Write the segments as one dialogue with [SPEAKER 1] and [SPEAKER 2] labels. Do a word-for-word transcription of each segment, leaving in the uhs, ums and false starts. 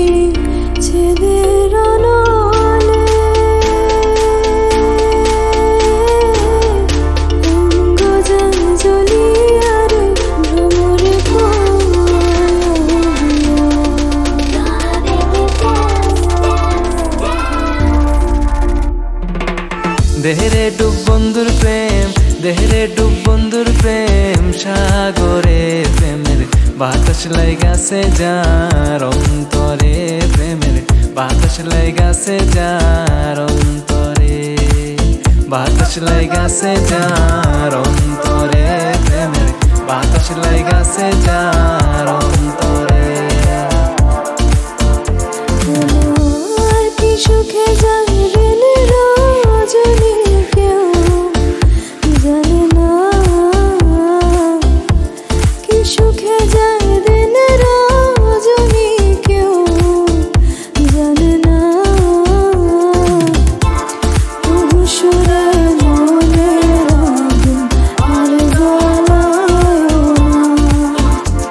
[SPEAKER 1] ছেদের অনলে অঙ্গ যায় জ্বলিয়া রে ভ্রমরে
[SPEAKER 2] দেহরে ডুব বন্ধুর প্রেম, দেহরে ডুব বন্ধুর প্রেম সাগরে প্রেমের বাতাস লাইগাছে যার অন্তরে, প্রেমের বাতাস লাইগাছে যার অন্তরে, বাতাস লাইগাছে যার অন্তরে, প্রেমের বাতাস লাইগাছে যার অন্তরে।
[SPEAKER 1] আর কি সুখে যাইবেন রজনী কেউ জানে না, কি সুখে যাইবেন রজনী কেউ জানে না। তবু সুরে মনের আগুন আর জ্বালায় না,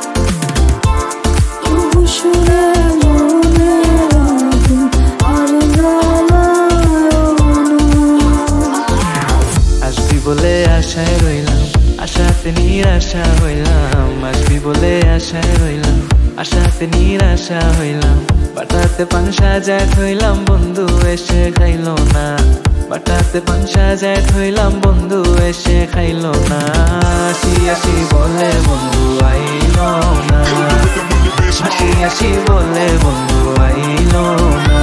[SPEAKER 1] তবু সুরে মনের আগুন আর জ্বালায় না।
[SPEAKER 2] আসবি বলে আশায় রইলাম, আশাতে নিরাশা হইলাম, আসবি বলে আশায় রইলাম, আশাতে নিরাশা হইলাম। বাটাতে পান সাজায় থইলাম বন্ধু এসে খাইলো না, বাটাতে পান সাজায় থইলাম বন্ধু এসে খাইলো না। আসি আসি বলে বন্ধু আইলো না, আসি আসি বলে বন্ধু আইলো না।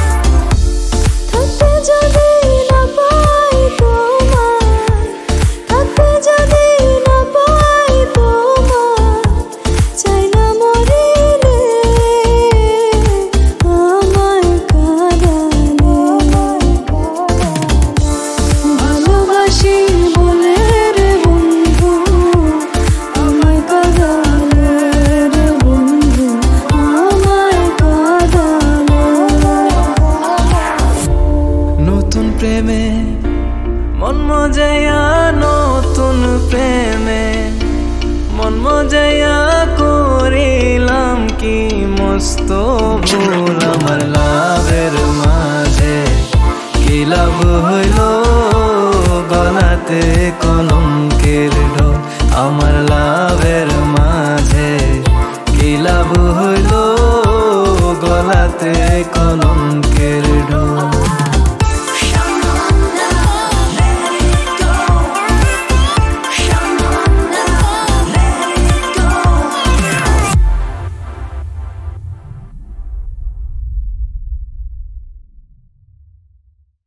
[SPEAKER 1] থাকতে যদি না পাই তোমায়, থাকতে যদি না পাই তোমায়, চাই না মরিলে আমায় কাঁদালে। ভালোবাসি বলে রে বন্ধু আমায় কাঁদালে রে বন্ধু আমায় কাঁদালে।
[SPEAKER 2] নতুন প্রেমে মন মজাইয়া, নতুন প্রেমে মন মজাইয়া করিলাম কি মস্ত ভুল। আমার লাভের মাঝে কি লাভ হইল, গলাতে কলঙ্কের ঢোল। আমার লাভের মাঝে কি লাভ হইল, গলাতে কলঙ্কের